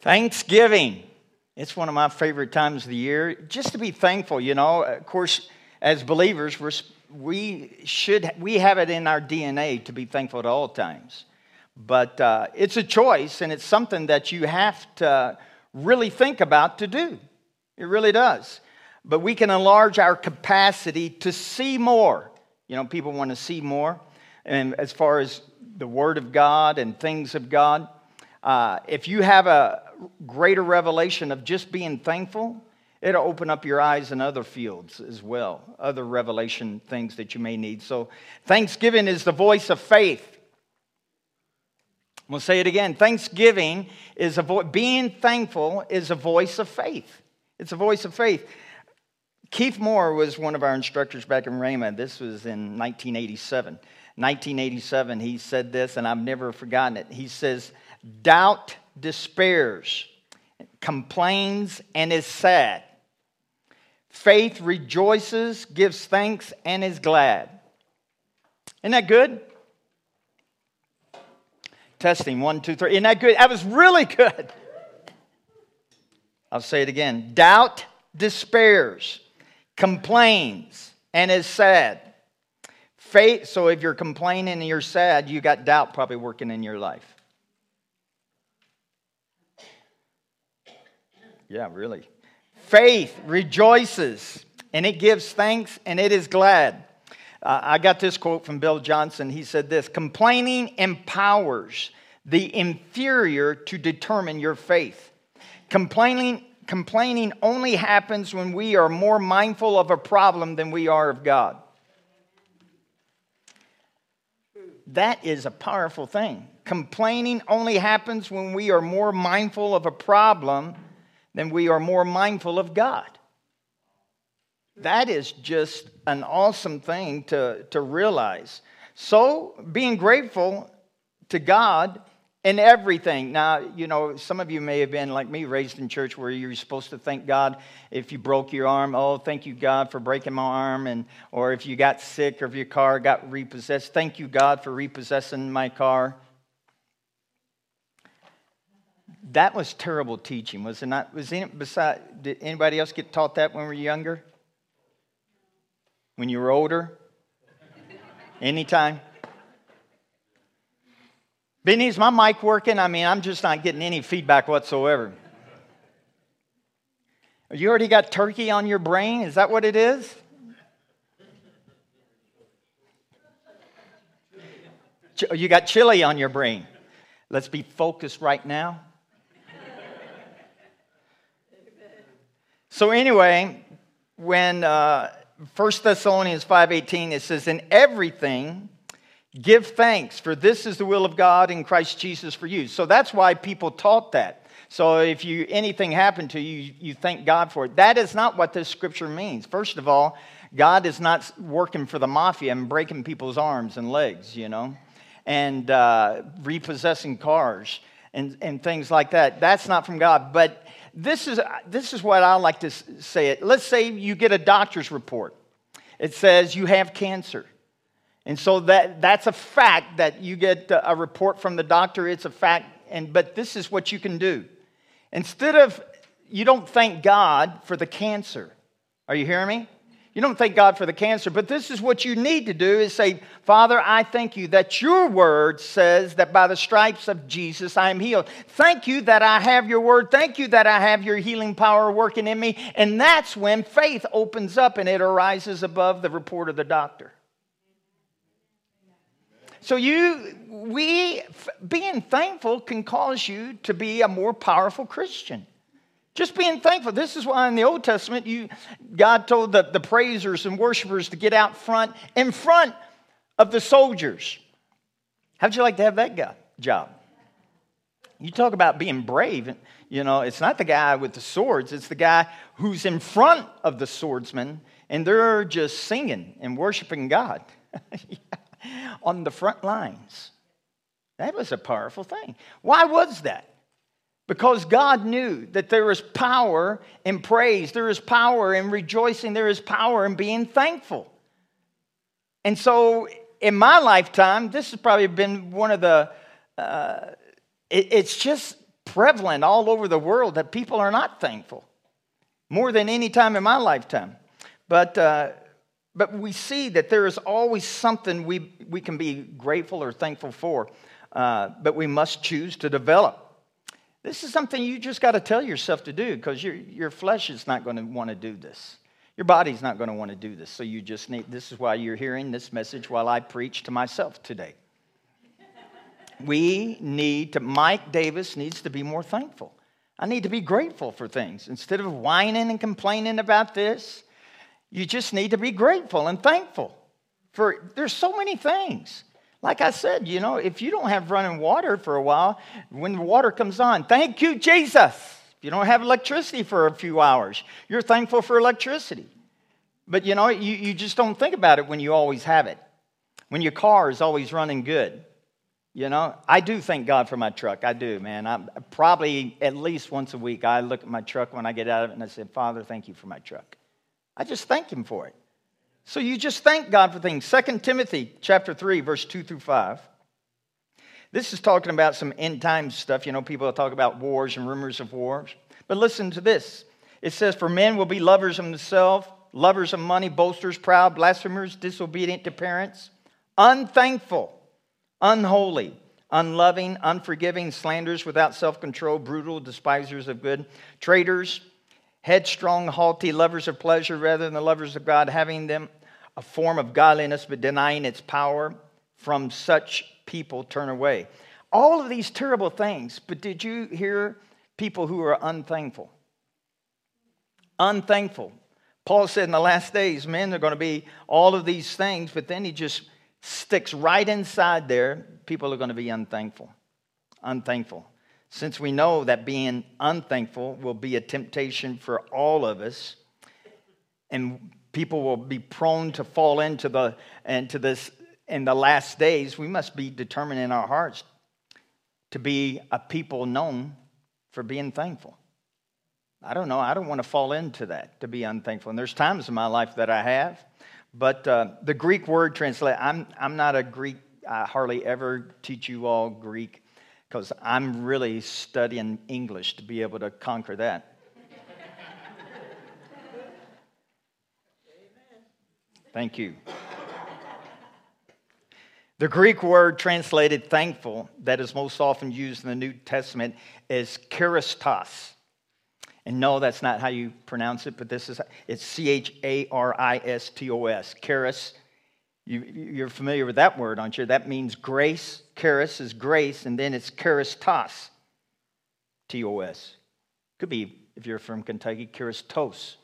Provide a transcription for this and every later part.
Thanksgiving. It's one of my favorite times of the year. Just to be thankful, you know. Of course, as believers, we have it in our DNA to be thankful at all times. But it's a choice, and it's something that you have to really think about to do. It really does. But we can enlarge our capacity to see more. You know, people want to see more. And as far as the Word of God and things of God, if you have a greater revelation of just being thankful, it'll open up your eyes in other fields as well, other revelation things that you may need. So Thanksgiving is the voice of faith. I'm going to say it again. Thanksgiving is being thankful is a voice of faith. It's a voice of faith. Keith Moore was one of our instructors back in Rhema. This was in 1987. 1987, he said this, and I've never forgotten it. He says, doubt despairs, complains, and is sad. Faith rejoices, gives thanks, and is glad. Isn't that good? Testing, 1, 2, 3. Isn't that good? That was really good. I'll say it again. Doubt despairs, complains, and is sad. Faith, so if you're complaining and you're sad, you got doubt probably working in your life. Yeah, really. Faith rejoices, and it gives thanks, and it is glad. I got this quote from Bill Johnson. He said this, complaining empowers the inferior to determine your faith. Complaining only happens when we are more mindful of a problem than we are of God. That is a powerful thing. Complaining only happens when we are more mindful of a problem than we are more mindful of God. That is just an awesome thing to realize. So, being grateful to God in everything. Now, you know, some of you may have been like me, raised in church where you're supposed to thank God if you broke your arm. Oh, thank you, God, for breaking my arm. Or if you got sick or if your car got repossessed, thank you, God, for repossessing my car. That was terrible teaching, was it not? Did anybody else get taught that when we were younger? When you were older? Anytime? Benny, is my mic working? I mean, I'm just not getting any feedback whatsoever. You already got turkey on your brain? Is that what it is? You got chili on your brain. Let's be focused right now. So anyway, when 1 Thessalonians 5:18, it says, in everything, give thanks, for this is the will of God in Christ Jesus for you. So that's why people taught that. So if anything happened to you, you thank God for it. That is not what this scripture means. First of all, God is not working for the mafia and breaking people's arms and legs, you know, and repossessing cars and things like that. That's not from God. But this is what I like to say it. Let's say you get a doctor's report. It says you have cancer. And so that's a fact that you get a report from the doctor. It's a fact. But this is what you can do. You don't thank God for the cancer. Are you hearing me? You don't thank God for the cancer. But this is what you need to do is say, Father, I thank you that your word says that by the stripes of Jesus I am healed. Thank you that I have your word. Thank you that I have your healing power working in me. And that's when faith opens up and it arises above the report of the doctor. So being thankful can cause you to be a more powerful Christian. Just being thankful. This is why in the Old Testament, God told the praisers and worshipers to get out in front of the soldiers. How'd you like to have that job? You talk about being brave. You know, it's not the guy with the swords. It's the guy who's in front of the swordsman, and they're just singing and worshiping God. On the front lines. That was a powerful thing. Why was that? Because God knew that there is power in praise, there is power in rejoicing, there is power in being thankful. And so in my lifetime, this has probably been one of the, it's just prevalent all over the world that people are not thankful, more than any time in my lifetime. But we see that there is always something we can be grateful or thankful for, but we must choose to develop. This is something you just got to tell yourself to do, because your flesh is not going to want to do this. Your body's not going to want to do this. So you just need, this is why you're hearing this message while I preach to myself today. Mike Davis needs to be more thankful. I need to be grateful for things. Instead of whining and complaining about this, you just need to be grateful and thankful. There's so many things. Like I said, if you don't have running water for a while, when the water comes on, thank you, Jesus. If you don't have electricity for a few hours, you're thankful for electricity. But, you just don't think about it when you always have it. When your car is always running good. I do thank God for my truck. I do, man. I probably at least once a week, I look at my truck when I get out of it and I say, Father, thank you for my truck. I just thank Him for it. So you just thank God for things. 2 Timothy chapter 3, verse 2 through 5. This is talking about some end time stuff. People talk about wars and rumors of wars. But listen to this. It says, for men will be lovers of themselves, lovers of money, boasters, proud, blasphemers, disobedient to parents, unthankful, unholy, unloving, unforgiving, slanderers, without self-control, brutal, despisers of good, traitors, headstrong, haughty, lovers of pleasure rather than the lovers of God, having them a form of godliness but denying its power. From such people turn away. All of these terrible things, but did you hear people who are unthankful? Unthankful. Paul said in the last days, men, are going to be all of these things, but then he just sticks right inside there, people are going to be unthankful. Unthankful. Since we know that being unthankful will be a temptation for all of us, and people will be prone to fall into this in the last days, we must be determined in our hearts to be a people known for being thankful. I don't know. I don't want to fall into that, to be unthankful. And there's times in my life that I have. But the Greek word translate, I'm not a Greek. I hardly ever teach you all Greek because I'm really studying English to be able to conquer that. Thank you. The Greek word translated thankful that is most often used in the New Testament is charistos. And no, that's not how you pronounce it, but it's charistos. Charis. You're familiar with that word, aren't you? That means grace. Charis is grace, and then it's charistos. T-O-S. Could be, if you're from Kentucky, charistos.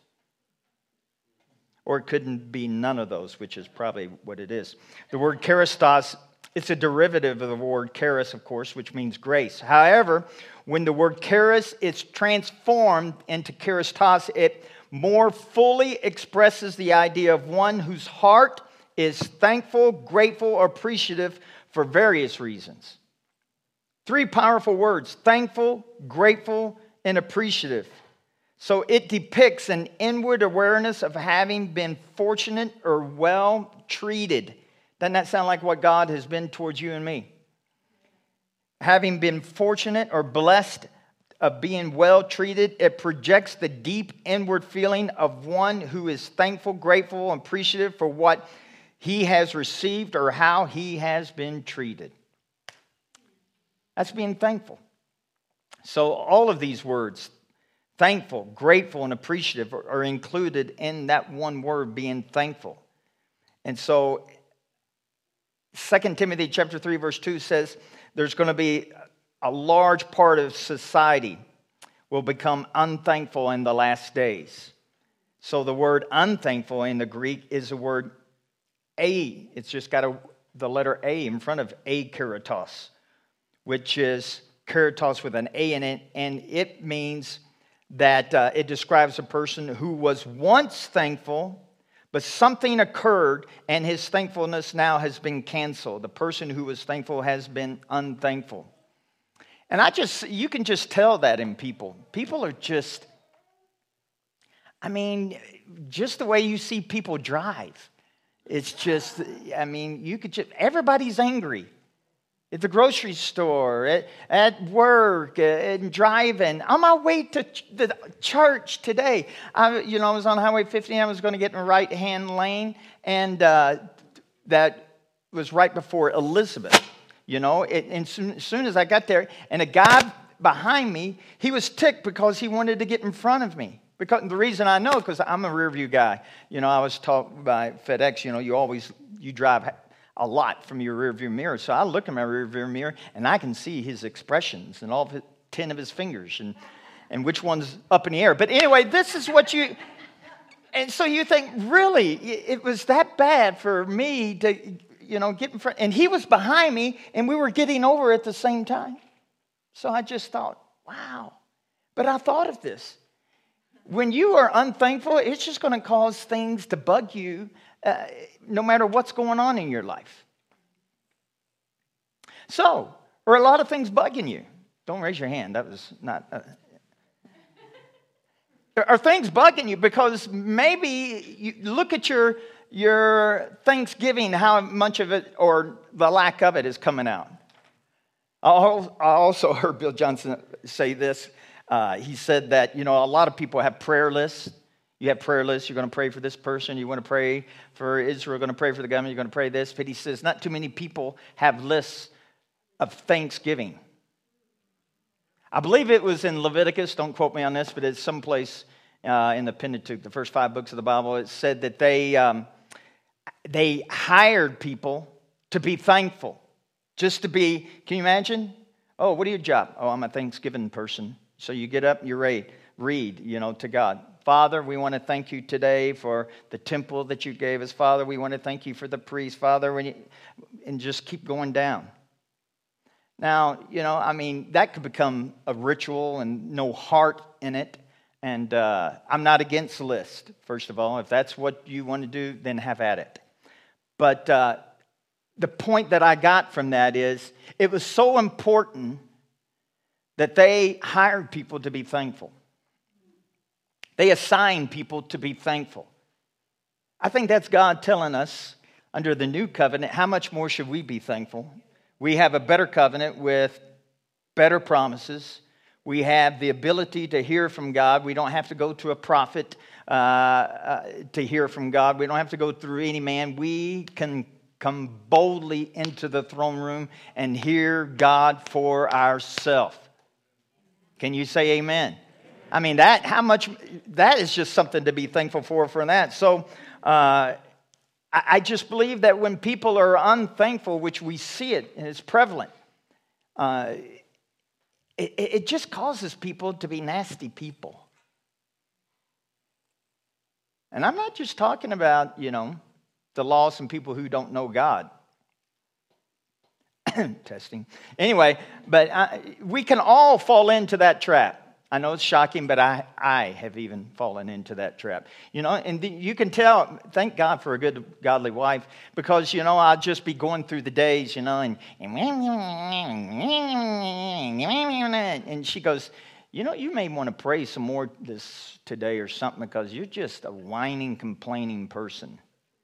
Or it couldn't be none of those, which is probably what it is. The word charistos, it's a derivative of the word charis, of course, which means grace. However, when the word charis is transformed into charistos, it more fully expresses the idea of one whose heart is thankful, grateful, or appreciative for various reasons. 3 powerful words: thankful, grateful, and appreciative. So it depicts an inward awareness of having been fortunate or well treated. Doesn't that sound like what God has been towards you and me? Having been fortunate or blessed of being well treated, it projects the deep inward feeling of one who is thankful, grateful, and appreciative for what he has received or how he has been treated. That's being thankful. So all of these words, thankful, grateful, and appreciative, are included in that one word, being thankful. And so 2 Timothy chapter 3, verse 2 says there's going to be a large part of society will become unthankful in the last days. So the word unthankful in the Greek is the word a. It's just got the letter A in front of akaritos, which is karitos with an A in it, and it means that it describes a person who was once thankful, but something occurred and his thankfulness now has been canceled. The person who was thankful has been unthankful. And you can just tell that in people. People are just the way you see people drive. It's just, everybody's angry. at the grocery store, at work, and driving. On my way to the church today, I was on Highway 50. I was going to get in the right-hand lane, and that was right before Elizabeth. And as soon as I got there, and a guy behind me, he was ticked because he wanted to get in front of me. Because the reason I know, because I'm a rear view guy. I was taught by FedEx, you drive a lot from your rear view mirror. So I look in my rear view mirror and I can see his expressions and all 10 of his fingers and which one's up in the air. But anyway, this is what and so you think, really, it was that bad for me to, get in front. And he was behind me and we were getting over at the same time. So I just thought, wow. But I thought of this. When you are unthankful, it's just going to cause things to bug you no matter what's going on in your life. So, are a lot of things bugging you? Don't raise your hand. That was not... Are things bugging you? Because maybe you look at your Thanksgiving, how much of it or the lack of it is coming out. I also heard Bill Johnson say this. He said that, a lot of people have prayer lists. You have prayer lists. You're going to pray for this person. You want to pray for Israel. You're going to pray for the government. You're going to pray this. But he says not too many people have lists of thanksgiving. I believe it was in Leviticus. Don't quote me on this, but it's someplace in the Pentateuch, the first 5 books of the Bible. It said that they hired people to be thankful. Just to be, can you imagine? Oh, what are your job? Oh, I'm a Thanksgiving person. So you get up, you read, to God. Father, we want to thank you today for the temple that you gave us. Father, we want to thank you for the priest. Father, and just keep going down. Now, that could become a ritual and no heart in it. And I'm not against the list, first of all. If that's what you want to do, then have at it. But the point that I got from that is it was so important that they hired people to be thankful. They assigned people to be thankful. I think that's God telling us under the new covenant, how much more should we be thankful? We have a better covenant with better promises. We have the ability to hear from God. We don't have to go to a prophet to hear from God. We don't have to go through any man. We can come boldly into the throne room and hear God for ourselves. Can you say amen? I mean, that is just something to be thankful for that. So I just believe that when people are unthankful, which we see it, and it's prevalent, it just causes people to be nasty people. And I'm not just talking about, the lost and people who don't know God. Testing. Anyway, but we can all fall into that trap. I know it's shocking, but I have even fallen into that trap. And you can tell, thank God for a good, godly wife, because, I'll just be going through the days, and she goes, you may want to pray some more this today or something, because you're just a whining, complaining person.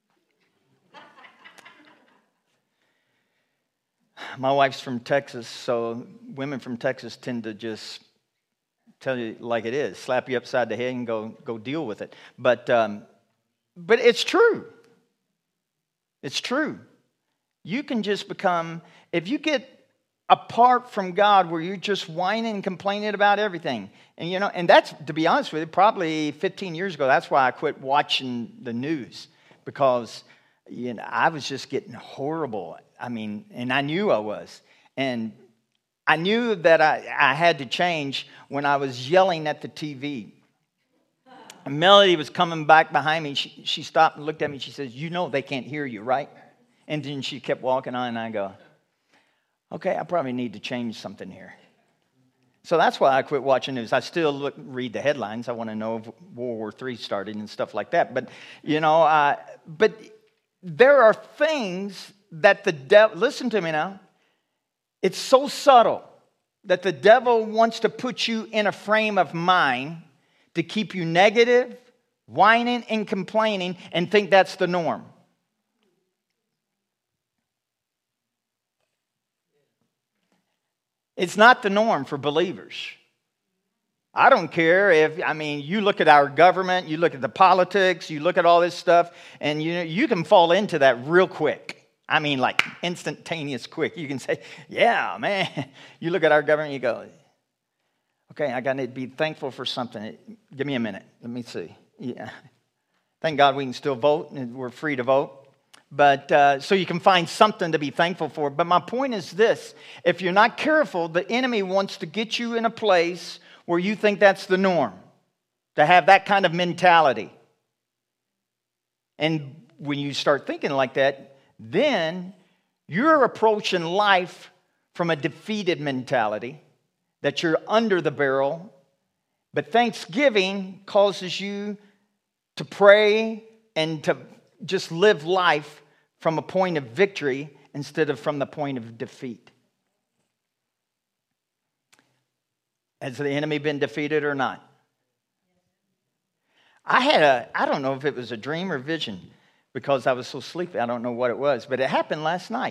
My wife's from Texas, so women from Texas tend to just tell you like it is, slap you upside the head and go deal with it. But it's true. It's true. You can just become, if you get apart from God where you're just whining and complaining about everything. And that's, to be honest with you, probably 15 years ago, that's why I quit watching the news, because I was just getting horrible. And I knew I was. And I knew that I had to change when I was yelling at the TV. And Melody was coming back behind me. She stopped and looked at me. She says, they can't hear you, right? And then she kept walking on, and I go, okay, I probably need to change something here. So that's why I quit watching news. I still read the headlines. I want to know if World War III started and stuff like that. But, but there are things that the devil, listen to me now, it's so subtle that the devil wants to put you in a frame of mind to keep you negative, whining and complaining, and think that's the norm. It's not the norm for believers. I don't care you look at our government, you look at the politics, you look at all this stuff, and you can fall into that real quick. I mean, like instantaneous quick. You can say, yeah, man. You look at our government, you go, okay, I got to be thankful for something. Give me a minute. Let me see. Yeah. Thank God we can still vote, and we're free to vote. But so you can find something to be thankful for. But my point is this. If you're not careful, the enemy wants to get you in a place where you think that's the norm, to have that kind of mentality. And when you start thinking like that, then you're approaching life from a defeated mentality, that you're under the barrel. But Thanksgiving causes you to pray and to just live life from a point of victory instead of from the point of defeat. Has the enemy been defeated or not? I don't know if it was a dream or vision because I was so sleepy. I don't know what it was, but it happened last night.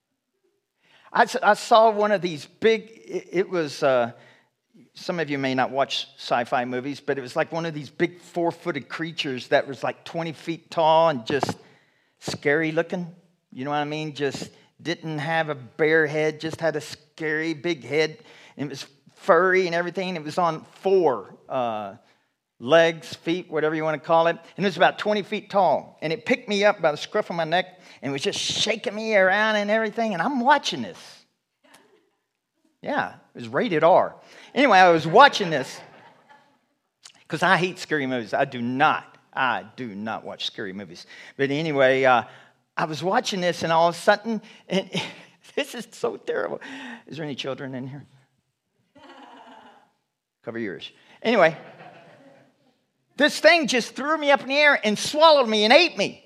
I saw one of these big, it was, some of you may not watch sci-fi movies, but it was like one of these big 4-footed creatures that was like 20 feet tall and just scary looking. You know what I mean? Just didn't have a bare head, just had a scary big head. And it was furry and everything. It was on 4 legs, feet, whatever you want to call it. And it was about 20 feet tall. And it picked me up by the scruff of my neck and was just shaking me around and everything. And I'm watching this. Yeah, it was rated R. Anyway, I was watching this because I hate scary movies. I do not watch scary movies. But anyway, I was watching this and all of a sudden, and this is so terrible. Is there any children in here? Cover your ears. Anyway, this thing just threw me up in the air and swallowed me and ate me.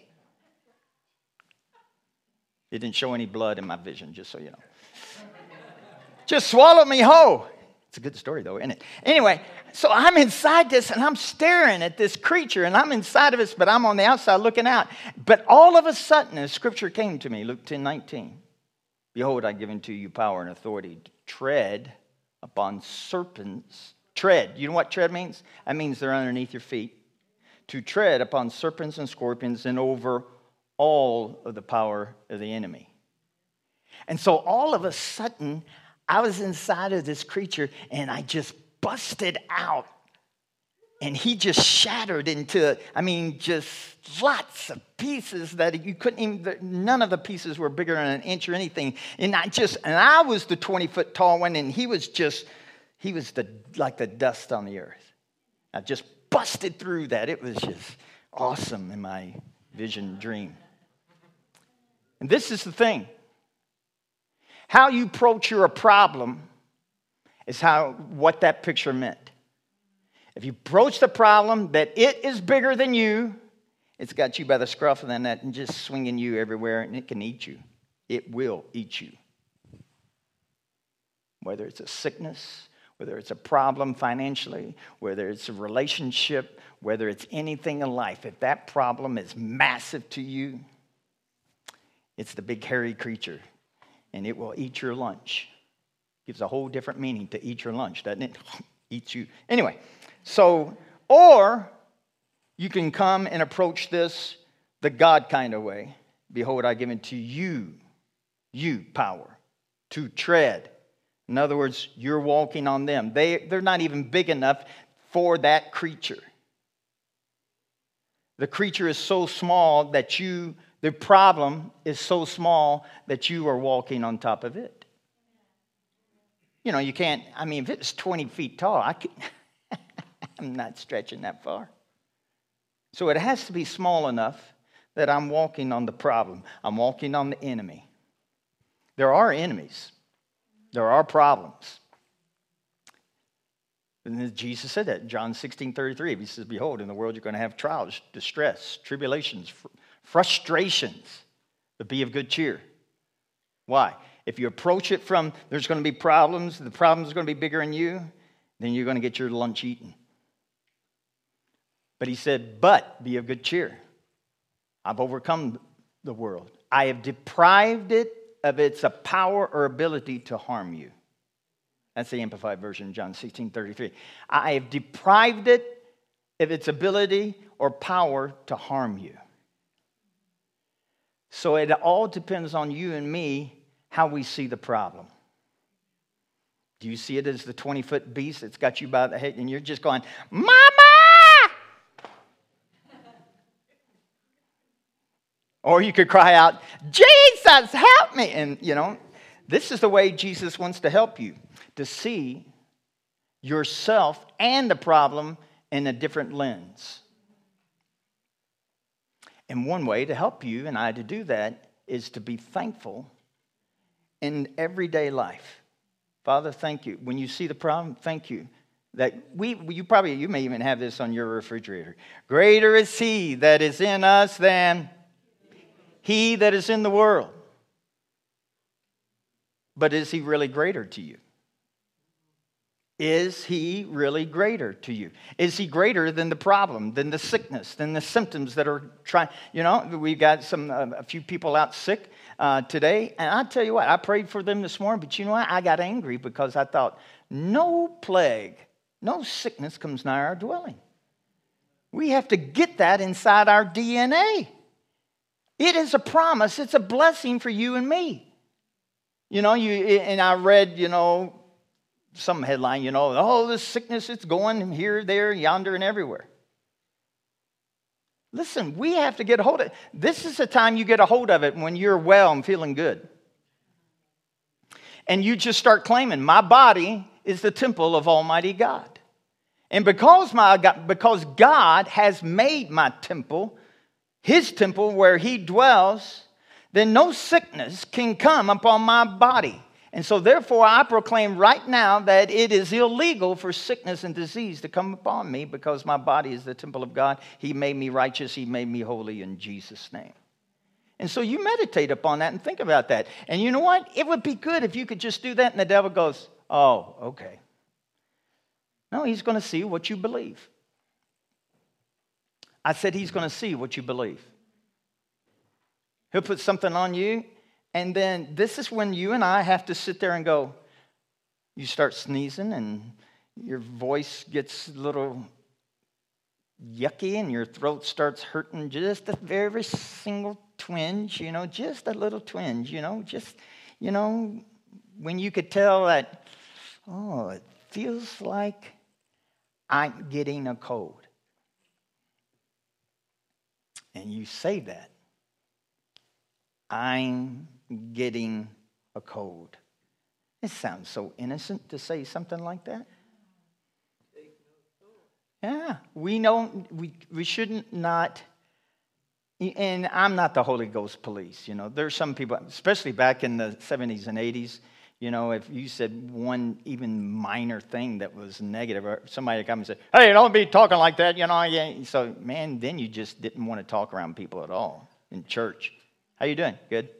It didn't show any blood in my vision, just so you know. Just swallowed me whole. It's a good story, though, isn't it? Anyway, so I'm inside this, and I'm staring at this creature, and I'm inside of this, but I'm on the outside looking out. But all of a sudden, a scripture came to me, Luke 10:19. Behold, I've given to you power and authority to tread upon serpents. Tread. You know what tread means? That means they're underneath your feet. To tread upon serpents and scorpions and over all of the power of the enemy. And so all of a sudden, I was inside of this creature and I just busted out. And he just shattered into, just lots of pieces that you couldn't even, none of the pieces were bigger than an inch or anything. And I was the 20-foot tall one, and he was like the dust on the earth. I just busted through that. It was just awesome in my vision dream. And this is the thing. How you approach your problem is what that picture meant. If you approach the problem that it is bigger than you, it's got you by the scruff of the neck and just swinging you everywhere, and it can eat you. It will eat you. Whether it's a sickness, whether it's a problem financially, whether it's a relationship, whether it's anything in life, if that problem is massive to you, it's the big hairy creature, and it will eat your lunch. Gives a whole different meaning to eat your lunch, doesn't it? Eats you. Anyway, so, or you can come and approach this the God kind of way. Behold, I've given to you power to tread. In other words, you're walking on them. They're not even big enough for that creature. The creature is so small that the problem is so small that you are walking on top of it. You know, you can't, if it's 20 feet tall, I'm not stretching that far. So it has to be small enough that I'm walking on the problem. I'm walking on the enemy. There are enemies. There are problems. And Jesus said that, John 16:33. He says, behold, in the world you're going to have trials, distress, tribulations, frustrations, but be of good cheer. Why? If you approach it from there's going to be problems, the problems are going to be bigger than you, then you're going to get your lunch eaten. But he said, but be of good cheer. I've overcome the world. I have deprived it of its power or ability to harm you. That's the Amplified Version, John 16:33. I have deprived it of its ability or power to harm you. So it all depends on you and me how we see the problem. Do you see it as the 20-foot beast that's got you by the head and you're just going, Mama! Or you could cry out, Jesus, help me! And, this is the way Jesus wants to help you, to see yourself and the problem in a different lens. And one way to help you and I to do that is to be thankful in everyday life. Father, thank you. When you see the problem, thank you. That you may even have this on your refrigerator. Greater is He that is in us than he that is in the world. But is He really greater to you? Is He really greater to you? Is He greater than the problem, than the sickness, than the symptoms that are trying? We've got a few people out sick today. And I tell you what, I prayed for them this morning. But you know what? I got angry because I thought, no plague, no sickness comes nigh our dwelling. We have to get that inside our DNA. It is a promise. It's a blessing for you and me. And I read, some headline, this sickness, it's going here, there, yonder, and everywhere. Listen, we have to get a hold of it. This is the time you get a hold of it, when you're well and feeling good. And you just start claiming, my body is the temple of Almighty God. And because God has made my temple, His temple where He dwells, then no sickness can come upon my body. And so therefore I proclaim right now that it is illegal for sickness and disease to come upon me, because my body is the temple of God. He made me righteous. He made me holy in Jesus' name. And so you meditate upon that and think about that. And you know what? It would be good if you could just do that and the devil goes, oh, okay. No, he's going to see what you believe. I said he's going to see what you believe. He'll put something on you, and then this is when you and I have to sit there and go, you start sneezing and your voice gets a little yucky and your throat starts hurting just a very single twinge, just a little twinge, when you could tell that, it feels like I'm getting a cold. And you say that, I'm getting a cold. It sounds so innocent to say something like that. Yeah, we shouldn't not, and I'm not the Holy Ghost police, There's some people, especially back in the 70s and 80s, if you said one even minor thing that was negative, or somebody would come and say, hey, don't be talking like that, So, man, then you just didn't want to talk around people at all in church. How you doing? Good?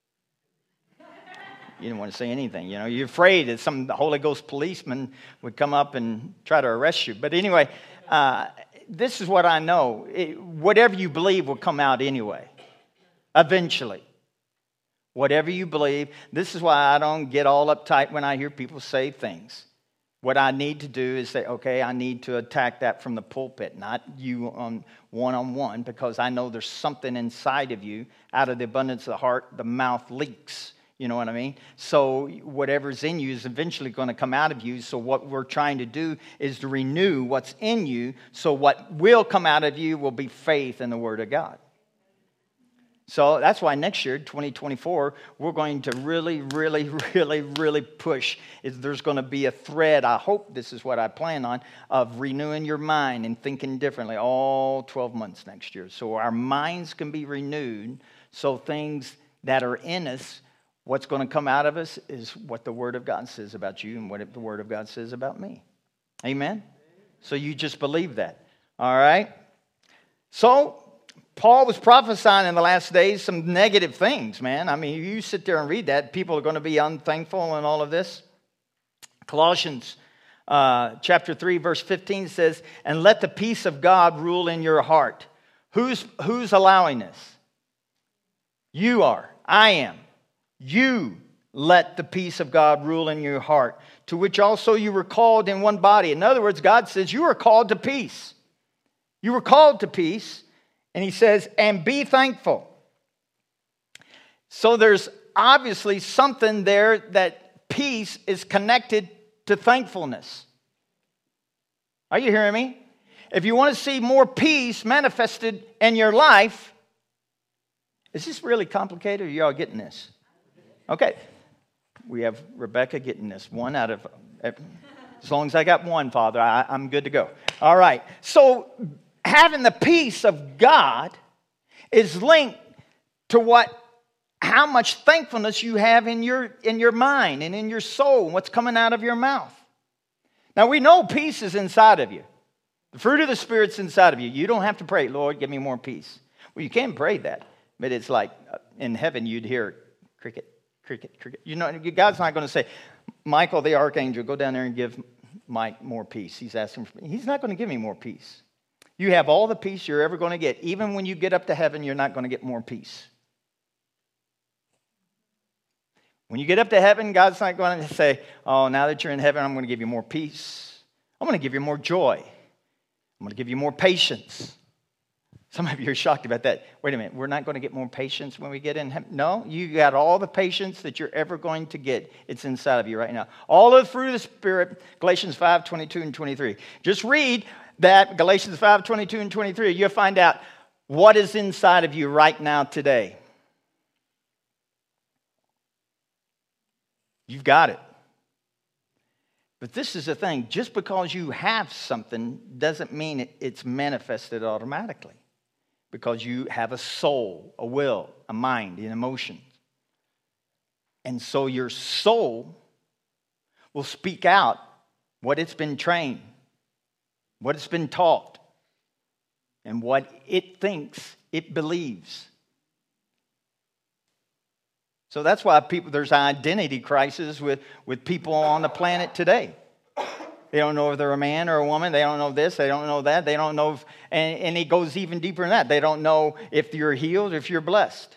You didn't want to say anything. You're afraid that some Holy Ghost policeman would come up and try to arrest you. But anyway, this is what I know. Whatever you believe will come out anyway, eventually. Whatever you believe. This is why I don't get all uptight when I hear people say things. What I need to do is say, okay, I need to attack that from the pulpit, not you on one-on-one, because I know there's something inside of you. Out of the abundance of the heart, the mouth leaks. You know what I mean? So whatever's in you is eventually going to come out of you. So what we're trying to do is to renew what's in you. So what will come out of you will be faith in the Word of God. So that's why next year, 2024, we're going to really, really, really, really push. There's going to be a thread, I hope this is what I plan on, of renewing your mind and thinking differently all 12 months next year. So our minds can be renewed, so things that are in us, what's going to come out of us is what the Word of God says about you and what the Word of God says about me. Amen? So you just believe that. All right? So Paul was prophesying in the last days some negative things, man. I mean, you sit there and read that, people are going to be unthankful and all of this. Colossians chapter 3, verse 15 says, and let the peace of God rule in your heart. Who's allowing this? You are. I am. You let the peace of God rule in your heart, to which also you were called in one body. In other words, God says you are called to peace. You were called to peace. And he says, and be thankful. So there's obviously something there that peace is connected to thankfulness. Are you hearing me? If you want to see more peace manifested in your life, is this really complicated? Are you all getting this? Okay. We have Rebecca getting this. One out of, as long as I got one, Father, I'm good to go. All right. So having the peace of God is linked to how much thankfulness you have in your mind and in your soul, and what's coming out of your mouth. Now we know peace is inside of you. The fruit of the Spirit's inside of you. You don't have to pray, Lord, give me more peace. Well, you can pray that, but it's like in heaven you'd hear cricket, cricket, cricket. You know, God's not going to say, Michael the archangel, go down there and give Mike more peace. He's asking for me. He's not going to give me more peace. You have all the peace you're ever going to get. Even when you get up to heaven, you're not going to get more peace. When you get up to heaven, God's not going to say, oh, now that you're in heaven, I'm going to give you more peace. I'm going to give you more joy. I'm going to give you more patience. Some of you are shocked about that. Wait a minute, we're not going to get more patience when we get in heaven? No, you got all the patience that you're ever going to get. It's inside of you right now. All of the fruit of the Spirit, Galatians 5, 22 and 23. Just read that, Galatians 5, 22 and 23. You'll find out what is inside of you right now today. You've got it. But this is the thing. Just because you have something doesn't mean it's manifested automatically. Because you have a soul, a will, a mind, an emotion. And so your soul will speak out what it's been trained, what it's been taught, and what it thinks it believes. So that's why there's an identity crisis with people on the planet today. They don't know if they're a man or a woman. They don't know this. They don't know that. They don't know if, and it goes even deeper than that. They don't know if you're healed or if you're blessed.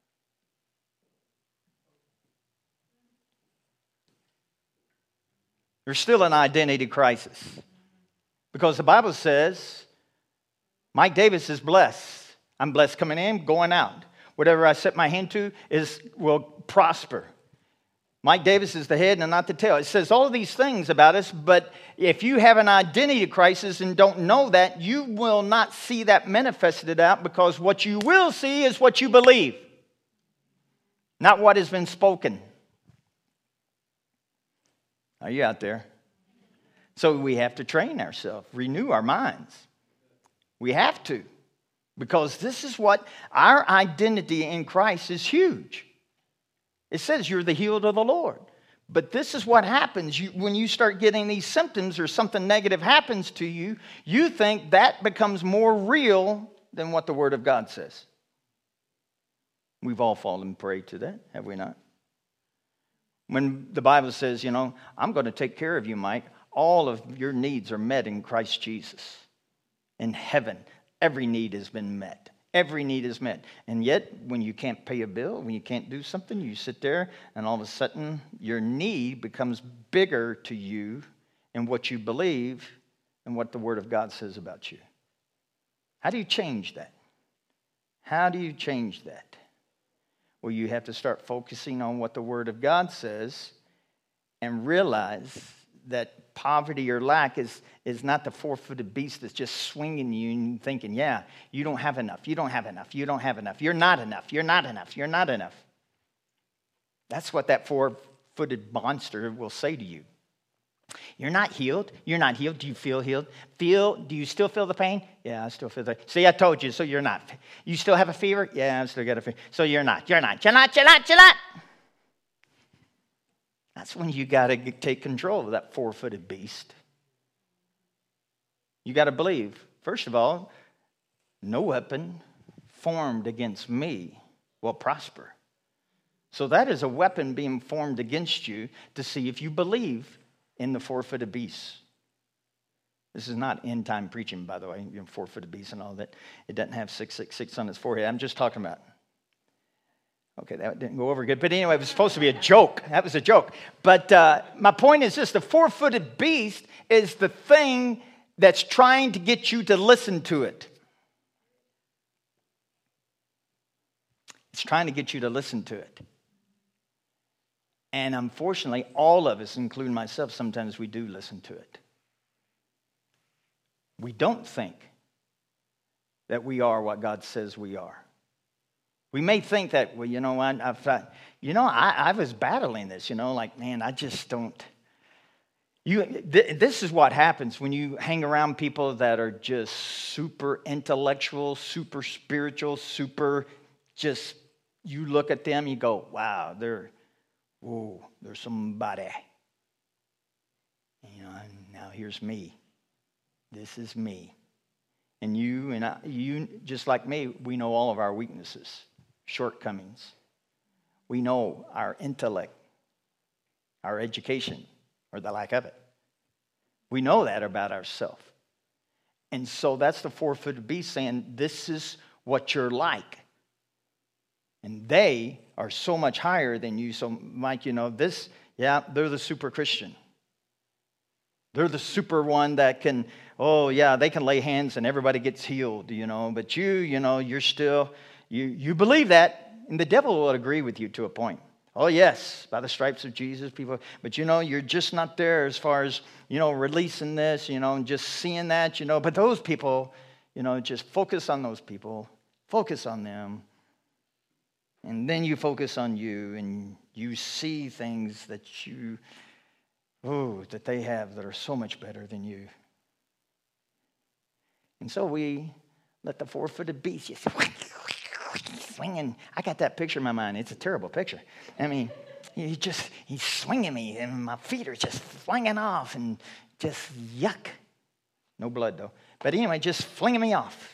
There's still an identity crisis. Because the Bible says, Mike Davis is blessed. I'm blessed coming in, going out. Whatever I set my hand to will prosper. Mike Davis is the head and not the tail. It says all of these things about us, but if you have an identity crisis and don't know that, you will not see that manifested out, because what you will see is what you believe, not what has been spoken. Are you out there? So we have to train ourselves, renew our minds. We have to, because this is what our identity in Christ is huge. It says you're the healed of the Lord. But this is what happens when you start getting these symptoms or something negative happens to you. You think that becomes more real than what the Word of God says. We've all fallen prey to that, have we not? When the Bible says, I'm going to take care of you, Mike. All of your needs are met in Christ Jesus. In heaven, every need has been met. Every need is met. And yet, when you can't pay a bill, when you can't do something, you sit there and all of a sudden your need becomes bigger to you in what you believe and what the Word of God says about you. How do you change that? How do you change that? Well, you have to start focusing on what the Word of God says and realize that poverty or lack is not the four-footed beast that's just swinging you and thinking, yeah, you don't have enough, you don't have enough, you don't have enough, you're not enough, you're not enough, you're not enough. That's what that four-footed monster will say to you. You're not healed. You're not healed. Do you feel healed? Do you still feel the pain? Yeah, I still feel the pain. See, I told you, so you're not. You still have a fever? Yeah, I still got a fever. So you're not. You're not. You're not. You're not. You're not. That's when you got to take control of that four-footed beast. You got to believe, first of all, no weapon formed against me will prosper. So that is a weapon being formed against you to see if you believe in the four-footed beast. This is not end-time preaching, by the way, four-footed beast and all that. It doesn't have 666 on its forehead. I'm just talking about. Okay, that didn't go over good. But anyway, it was supposed to be a joke. That was a joke. But my point is this. The four-footed beast is the thing that's trying to get you to listen to it. It's trying to get you to listen to it. And unfortunately, all of us, including myself, sometimes we do listen to it. We don't think that we are what God says we are. We may think that, well, you know what, I was battling this, like, man, I just don't. This is what happens when you hang around people that are just super intellectual, super spiritual, super just, you look at them, you go, wow, they're somebody. And now here's me. This is me. And you, just like me, we know all of our weaknesses, shortcomings. We know our intellect, our education, or the lack of it. We know that about ourselves. And so that's the four-footed beast saying, this is what you're like. And they are so much higher than you. So, Mike, they're the super Christian. They're the super one that can, they can lay hands and everybody gets healed, But you're still, you believe that, and the devil will agree with you to a point. Oh, yes, by the stripes of Jesus, people. But, you're just not there as far as, releasing this, and just seeing that, But those people, just focus on those people. Focus on them. And then you focus on you, and you see things that that they have that are so much better than you. And so we let the four-footed beast just swinging. I got that picture in my mind. It's a terrible picture. I mean, he's swinging me, and my feet are just flinging off, and just yuck. No blood, though. But anyway, just flinging me off.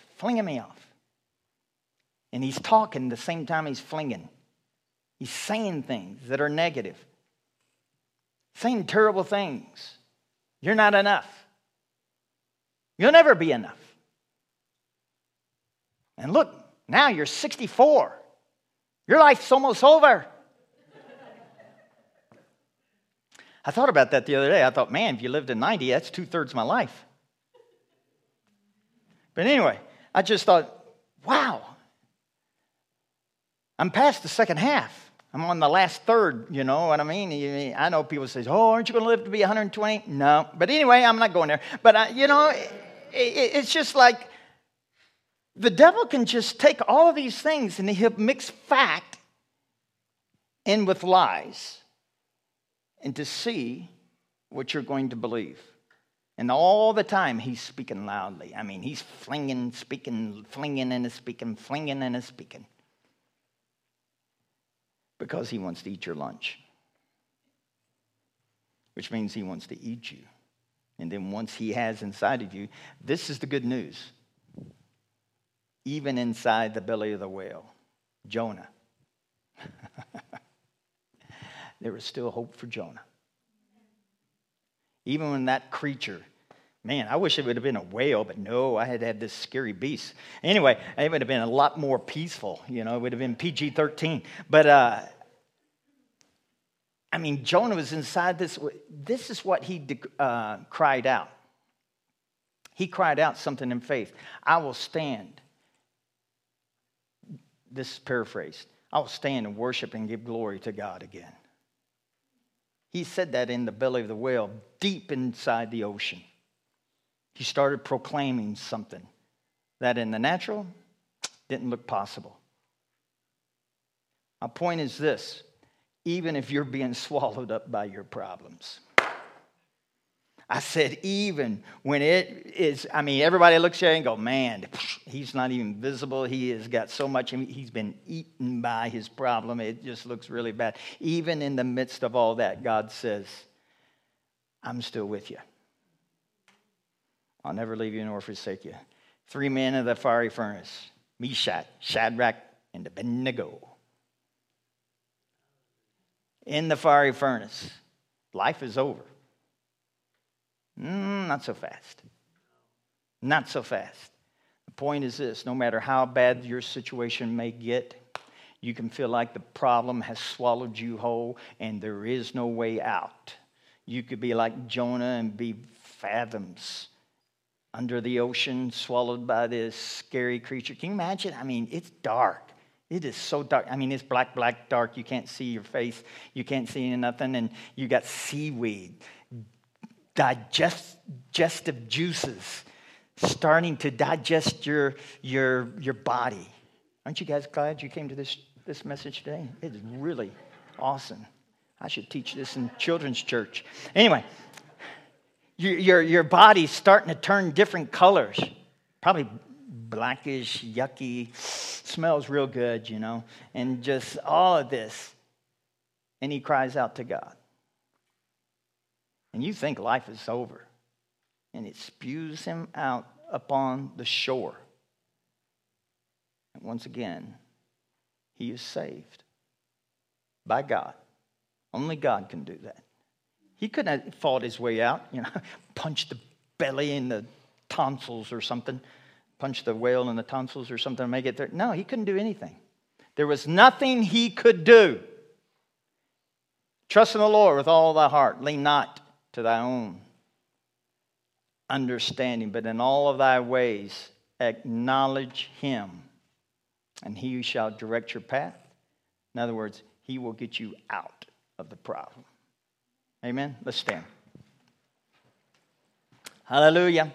And he's talking the same time he's flinging. He's saying things that are negative. Saying terrible things. You're not enough. You'll never be enough. And look, now you're 64. Your life's almost over. I thought about that the other day. I thought, man, if you lived to 90, that's 2/3 of my life. But anyway, I just thought, wow. I'm past the second half. I'm on the last third, you know what I mean? I know people say, oh, aren't you going to live to be 120? No. But anyway, I'm not going there. But, it's just like the devil can just take all of these things and he'll mix fact in with lies and to see what you're going to believe. And all the time, he's speaking loudly. I mean, he's flinging, speaking, flinging and speaking, flinging and speaking. Because he wants to eat your lunch. Which means he wants to eat you. And then once he has inside of you, this is the good news. Even inside the belly of the whale, Jonah. There was still hope for Jonah. Even when that creature, man, I wish it would have been a whale, but no, I had to have this scary beast. Anyway, it would have been a lot more peaceful. It would have been PG-13. But, Jonah was inside this. This is what he cried out. He cried out something in faith. I will stand. This is paraphrased. I will stand and worship and give glory to God again. He said that in the belly of the whale, deep inside the ocean. He started proclaiming something that in the natural didn't look possible. My point is this. Even if you're being swallowed up by your problems. I said even when it is, everybody looks at you and go, man, he's not even visible. He has got so much, he's been eaten by his problem. It just looks really bad. Even in the midst of all that, God says, I'm still with you. I'll never leave you nor forsake you. 3 men of the fiery furnace, Meshach, Shadrach, and Abednego. In the fiery furnace. Life is over. Not so fast. Not so fast. The point is this. No matter how bad your situation may get, You can feel like the problem has swallowed you whole and there is no way out. You could be like Jonah and be fathoms under the ocean, swallowed by this scary creature. Can you imagine? I mean, it's dark. It is so dark. I mean, it's black, dark. You can't see your face. You can't see nothing. And you got seaweed, digestive juices starting to digest your body. Aren't you guys glad you came to this message today? It is really awesome. I should teach this in children's church. Anyway, your body's starting to turn different colors. Probably blackish, yucky, smells real good, you know, and just all of this. And he cries out to God. And you think life is over. And it spews him out upon the shore. And once again, he is saved by God. Only God can do that. He couldn't have fought his way out, you know, punch the belly in the tonsils or something, punch the whale in the tonsils or something to make it there. No, he couldn't do anything. There was nothing he could do. Trust in the Lord with all thy heart. Lean not to thy own understanding, but in all of thy ways acknowledge him, and he shall direct your path. In other words, he will get you out of the problem. Amen? Let's stand. Hallelujah.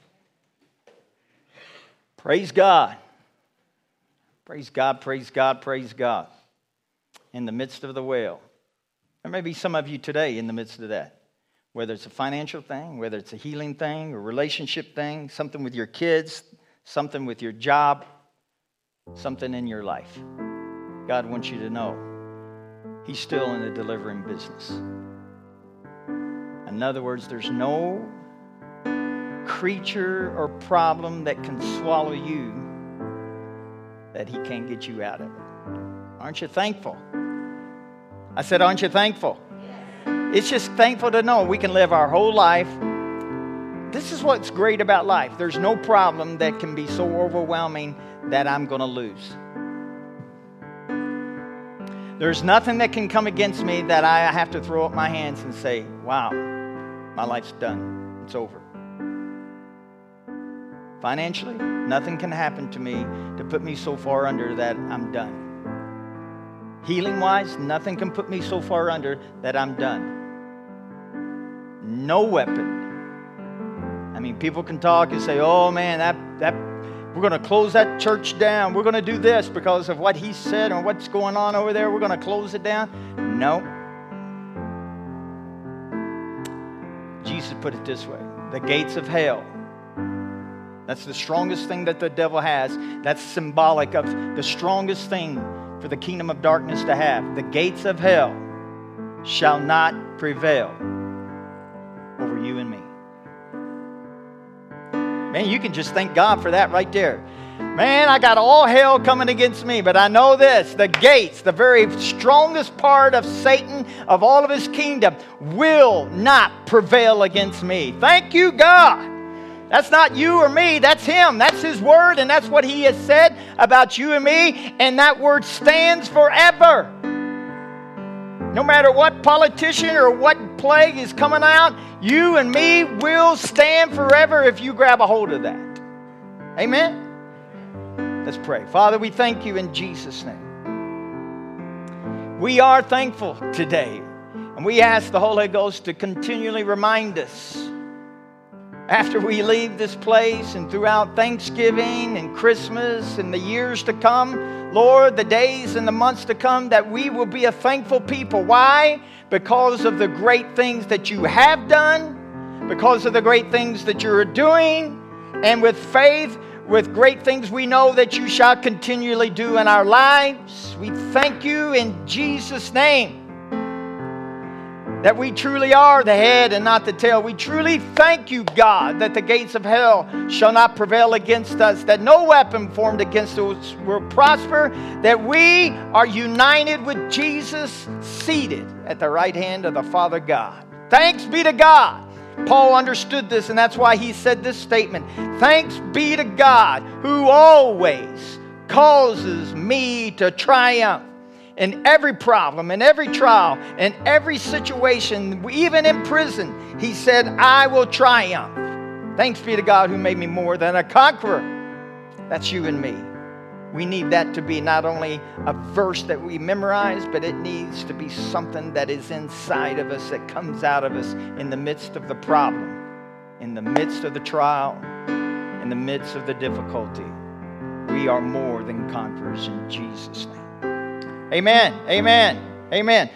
Praise God. Praise God, praise God, praise God. In the midst of the whale. There may be some of you today in the midst of that. Whether it's a financial thing, whether it's a healing thing, a relationship thing, something with your kids, something with your job, something in your life. God wants you to know he's still in the delivering business. In other words, there's no creature or problem that can swallow you that he can't get you out of it. Aren't you thankful? I said, aren't you thankful? It's just thankful to know we can live our whole life. This is what's great about life. There's no problem that can be so overwhelming that I'm going to lose. There's nothing that can come against me that I have to throw up my hands and say, wow, my life's done. It's over. Financially, nothing can happen to me to put me so far under that I'm done. Healing-wise, nothing can put me so far under that I'm done. No weapon. I mean, people can talk and say, oh man, that we're going to close that church down. We're going to do this because of what he said or what's going on over there. We're going to close it down. No. Jesus put it this way. The gates of hell. That's the strongest thing that the devil has. That's symbolic of the strongest thing for the kingdom of darkness to have. The gates of hell shall not prevail over you and me. Man, you can just thank God for that right there. Man, I got all hell coming against me, but I know this. The gates, the very strongest part of Satan, of all of his kingdom, will not prevail against me. Thank you, God. That's not you or me. That's him. That's his word, and that's what he has said about you and me, and that word stands forever. No matter what politician or what plague is coming out, you and me will stand forever if you grab a hold of that. Amen? Let's pray. Father, we thank you in Jesus' name. We are thankful today, and we ask the Holy Ghost to continually remind us after we leave this place and throughout Thanksgiving and Christmas and the years to come, Lord, the days and the months to come, that we will be a thankful people. Why? Because of the great things that you have done, because of the great things that you're doing, and with faith, with great things we know that you shall continually do in our lives. We thank you in Jesus' name that we truly are the head and not the tail. We truly thank you, God, that the gates of hell shall not prevail against us, that no weapon formed against us will prosper, that we are united with Jesus, seated at the right hand of the Father God. Thanks be to God. Paul understood this, and that's why he said this statement. Thanks be to God, who always causes me to triumph in every problem, in every trial, in every situation, even in prison. He said, I will triumph. Thanks be to God who made me more than a conqueror. That's you and me. We need that to be not only a verse that we memorize, but it needs to be something that is inside of us, that comes out of us in the midst of the problem, in the midst of the trial, in the midst of the difficulty. We are more than conquerors in Jesus' name. Amen. Amen. Amen.